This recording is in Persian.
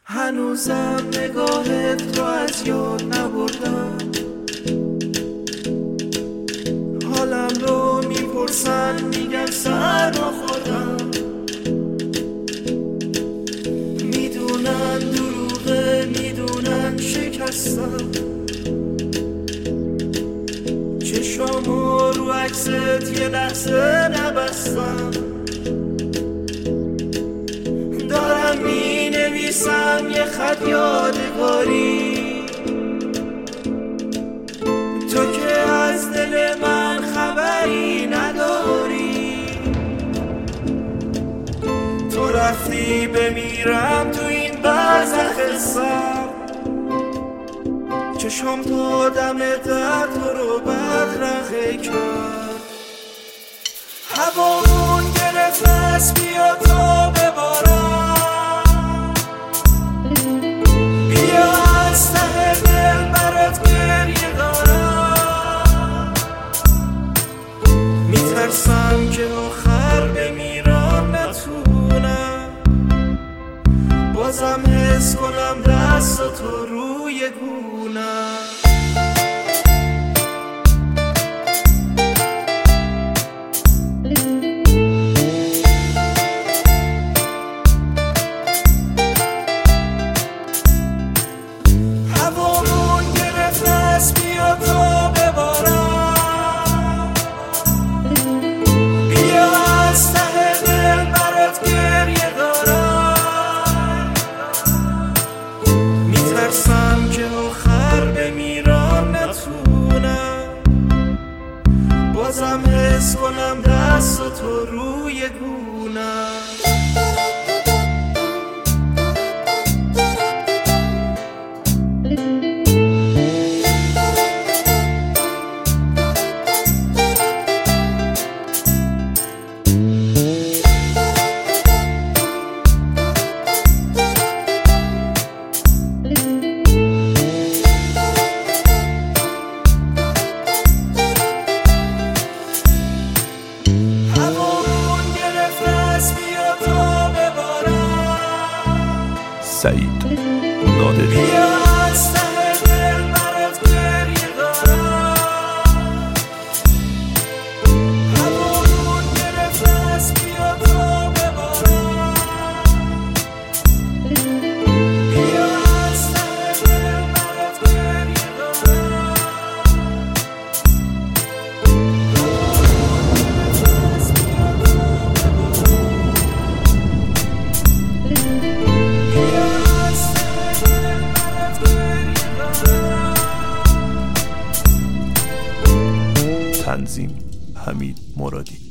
هنوزم نگاهت رو از یاد نبردم. حالم رو میپرسن میگم سر نخوردم. میدونن دروغه، میدونن شکستم. چشامو رو عکست یه لحظه نبستم. دارم مینویسم یه خط یادگاری، تو که از دل من خبری نداری. تو رفتی بمیرم تو این برزخ سر، چشم تا دم در تو رو بدرقه کرد. هوامون گرفت از بیا تا ببارم. بیا از ته دل برات گریه دارم. میترسم که آخر بمیرم نتونم بازم حس کنم دست تو روی گونم. هوامون گرفت از بیا تا ببارم. بیا از ته دل برات گریه دارم. میترسم که آخر بمیرم نتونم بازم حس کنم دست تو روی گونم. سعید نادری. تنظیم حمید مرادی.